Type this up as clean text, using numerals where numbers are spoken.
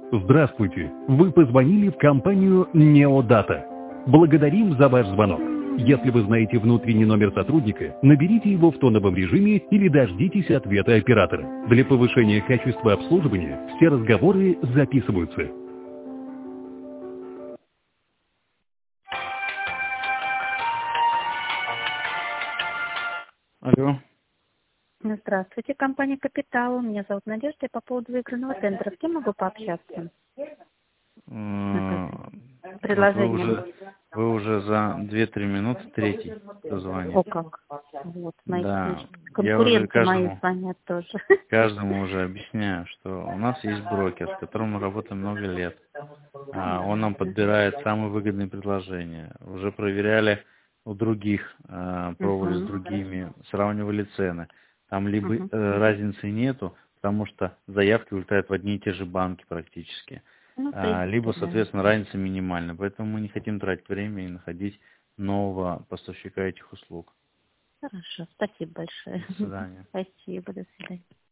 Здравствуйте! Вы позвонили в компанию Неодата. Благодарим за ваш звонок. Если вы знаете внутренний номер сотрудника, наберите его в тоновом режиме или дождитесь ответа оператора. Для повышения качества обслуживания все разговоры записываются. Алло. Здравствуйте, компания «Капитал». Меня зовут Надежда. Я по поводу выигранного тендера. С кем могу пообщаться? Предложение. Вы уже за 2-3 минуты третий звонит. О, как. Вот, мои Да, я уже конкуренты мои звонят тоже. каждому уже объясняю, что у нас есть брокер, с которым мы работаем много лет. Он нам подбирает самые выгодные предложения. Уже проверяли у других, пробовали с другими, сравнивали цены. Там либо разницы нету, потому что заявки улетают в одни и те же банки практически. Либо, соответственно, разница минимальна. Поэтому мы не хотим тратить время и находить нового поставщика этих услуг. Хорошо, спасибо большое. До свидания. Спасибо, до свидания.